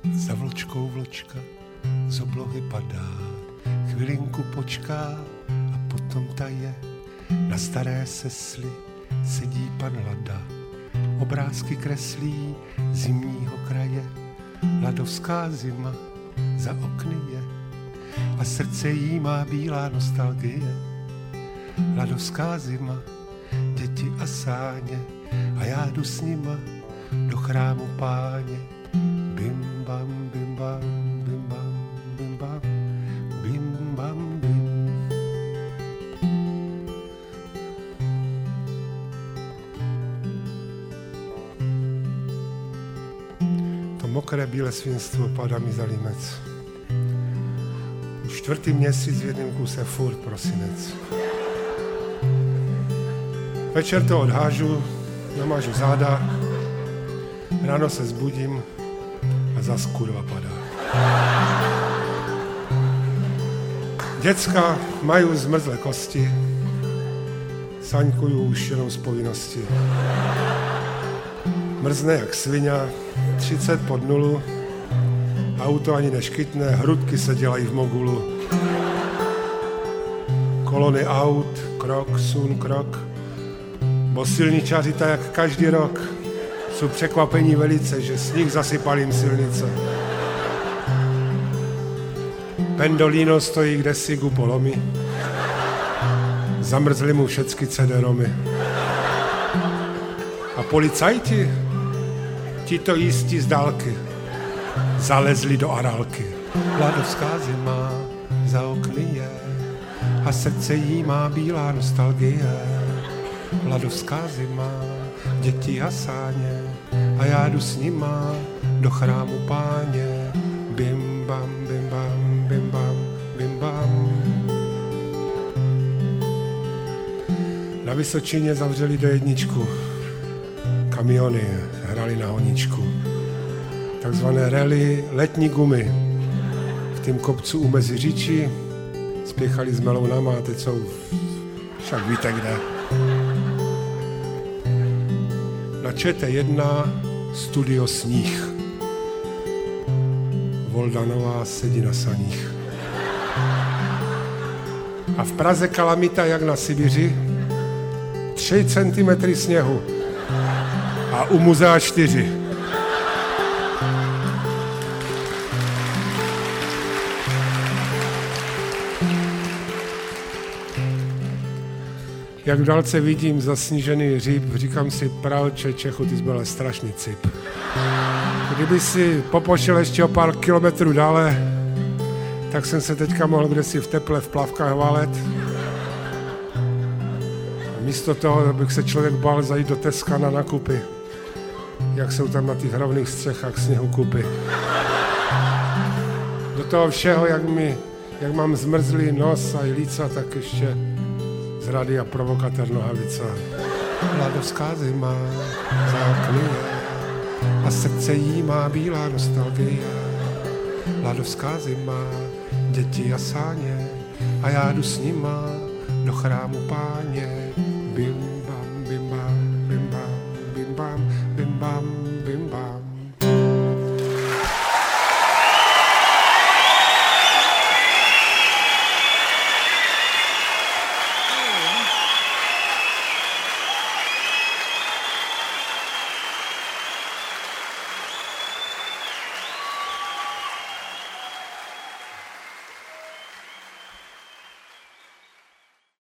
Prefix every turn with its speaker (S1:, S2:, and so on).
S1: Za vločkou vločka z oblohy padá, chvilinku počká a potom taje. Na staré sesli sedí pan Lada, obrázky kreslí zimního kraje. Ladovská zima za okny je a srdce jí má bílá nostalgie. Ladovská zima, děti a sáně a já jdu s nima do chrámu Páně. Bim bam, bim bam, bim bam, bim bam, bim bam, bim. To mokré bílé svinstvo padá mi za límec. Už 4. měsíc v jednom kuse furt prosinec. Večer to odhážu, namážu záda, ráno se zbudím a zas kurva padá. Děcka mají zmrzlé kosti, saňkuju už jenom z povinnosti. Mrzne jak svině, 30 pod nulu, auto ani neškytne, hrudky se dělají v mogulu. Kolony aut, krok, sun, krok, bo silničáři tak jak každý rok jsou překvapení velice, že sníh zasypal jim silnice. Pendolino stojí kdesi ku polomi, zamrzli mu všecky CD-romy. A policajti, ti to jistí z dálky, zalezli do arálky. Ladovská zima za okny je a srdce jí má bílá nostalgie. Ladovská zima, děti a sáně a já jdu s nima do chrámu Páně. Bim bam, bim bam, bim bam, bim bam. Na Vysočině zavřeli D1, kamiony hrali na honičku. Takzvané rally letní gumy. V tým kopcu u Meziříčí spěchali s melounama a teď jsou, však víte kde. Na ČT1 studio Sníh. Voldanová sedí na saních. A v Praze kalamita jak na Sibiři, 3 centimetry sněhu a u muzea 4. Jak v dálce vidím zasnížený hříb, říkám si, pralče Čechu, ty jsi byl strašný cip. Kdyby si popošel ještě o pár kilometrů dále, tak jsem se teďka mohl kdesi v teple v plavkách valet. Místo toho, abych se člověk bál zajít do Teska na nakupy, jak jsou tam na těch hravných střechách sněhu kupy. Do toho všeho, jak mám zmrzlý nos a líca, tak ještě z rádia provokatér Nohavica. Ladovská zima za okny je a srdce jí má bílá nostalgie. Ladovská zima, děti a sáně a já jdu s nima do chrámu Páně. Bim